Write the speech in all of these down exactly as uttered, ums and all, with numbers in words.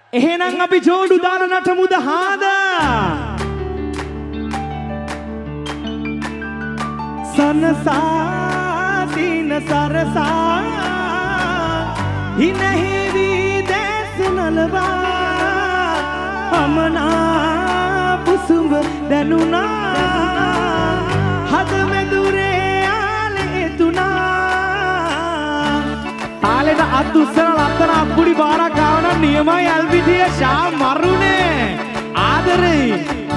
එහෙනම් අපි ජෝඩු දාන නටමුද හාද සනසා දින සරසා හිනහිවි දැස් නලවා අමනා පුසුඹ දැනුණා හද මෙදුරේ ආලේ තුනා ආලේට අත් උස්සන ලත්තන අත්පුඩි බාරක් ගාවන නියමයි ඇල්විදිය ෂා මරුනේ ආදරේ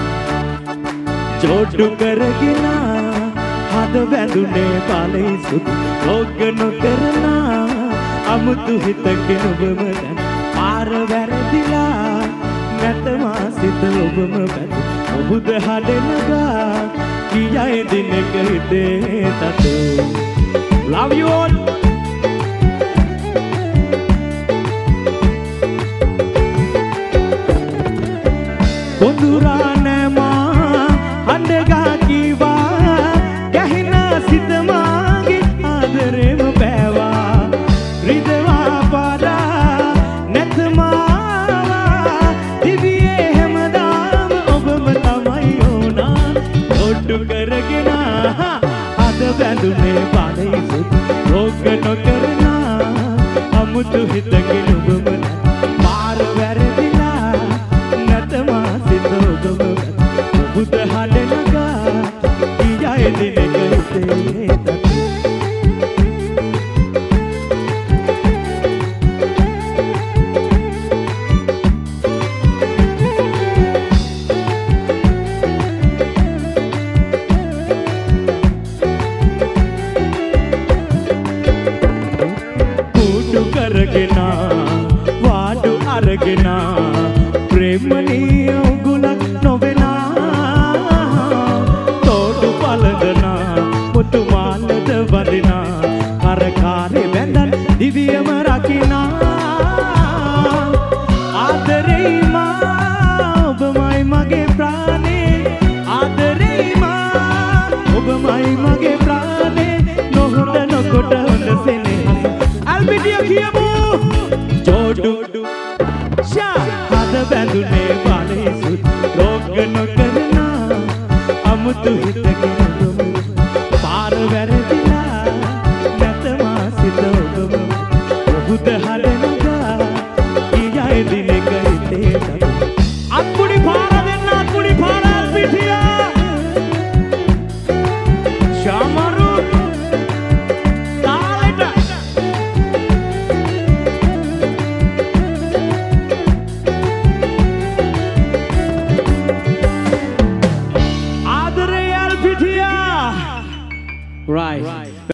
ජෝඩු කරගෙන හද බැඳුනේ පාලේ සුදු ලෝක නොකරනා අමුතු හිතකින් ඔබම දැන් පාර වැරදිලා නැත මාසිත ඔබම බැඳ ඔබුද හදෙනගා කියයි දිනක හිතේ තතු love you all කොඳුරා නැමා හඬගා කීවා ගැහින සිත මාගේ ආදරේම බෑවා රිදවා පාඩා නැතමාවා දිවියේ හැමදාම ඔබම තමයි ඕනා ඔට්ටු කරගෙන අද බැඳුනේ පාදේ සුදු රෝග නොකරනා අමුතු හිතකින් ඔබම පාර වැරදිලා නැතමා සිත ඔබම ඔබුද හඬනගා කියයි දිනක හිතේ वाडू अरगना प्रेमनी गुलक नोवेना तोडु पलदना मुतु मालद वदना हरकारे बेंदन दिव्यम रखिना आदरे मां ඔබමයි මගේ ප්‍රාණේ ආදරේ මා ඔබමයි මගේ ප්‍රාණේ නොහොඳ නොකොට හොඳ සෙනෙහස අල්බිටිය කියමු ජෝඩු ෂා හද බැඳුනේ පාලේ සුදු රෝග නොකරනා අමුතු හිතකින් ඔබම පාර වැරදිලා නැත මාසිත ඔබම ඔබුද හදනගා කියයි දිනක හිතේ අත්පුඩි පාර දෙන්න අත්පුඩි පාර අල්බිටිය ශාමරු right.